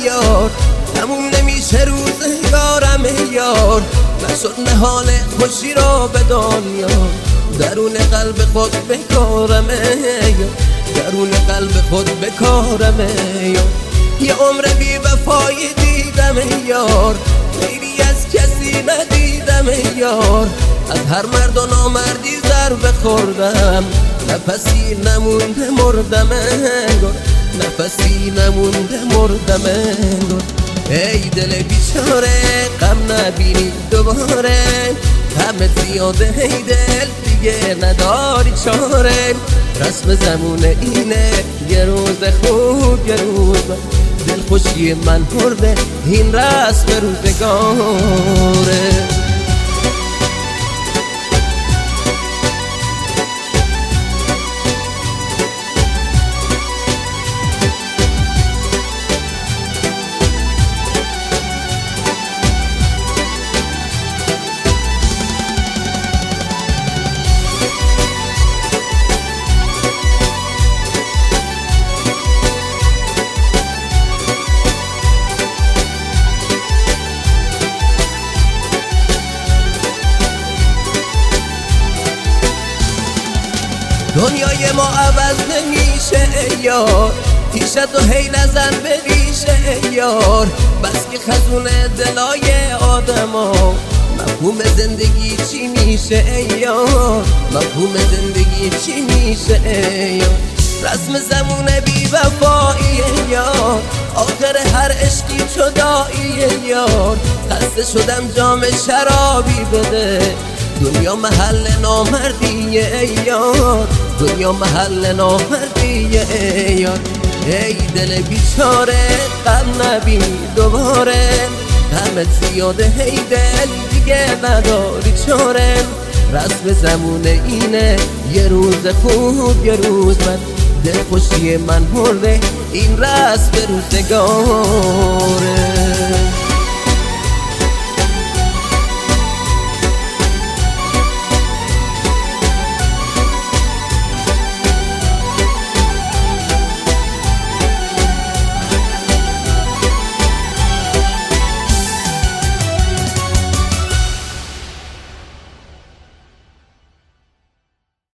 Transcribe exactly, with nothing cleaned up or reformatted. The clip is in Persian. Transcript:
یار، تموم نمیشه روزگارم یار. نشد نهال خوشی را به دنیا، درون قلب خود بکارم یار، درون قلب خود بکارم یار. یه عمر بی وفایی دیدم یار، غیری از کسی ندیدم یار. از هر مرد و نامردی ضربه خوردم، نفسی نمونده مردم انگار، نفسی نمونده مردم انگار. ای دل بیچاره غم نبینی دوباره، همه زیاده ای دل دیگه نداری چاره. رسم زمونه اینه یه روز خوب یه روز بد، دل خوشی من برده این رسم روزگاره. دنیای ما عوض نمیشه یار، تیشت و هی نزن به ریشه یار. بس که خزونه دلای آدما، مفهوم زندگی چی میشه یار، مفهوم زندگی چی میشه یار. رسم زمونه بی وفایی یار، آخر هر عشقی جدایی یار. خسته شدم جام شرابی بده، دنیا محل نامردیه یار، دنیا محل نامردیه یار. ای دل بیچاره غم نبینی دوباره، همه زیاده ای دل دیگه نداری چاره. رسم زمونه اینه یه روز خوب یه روز بد، دل خوشی من برده این رسم روزگاره.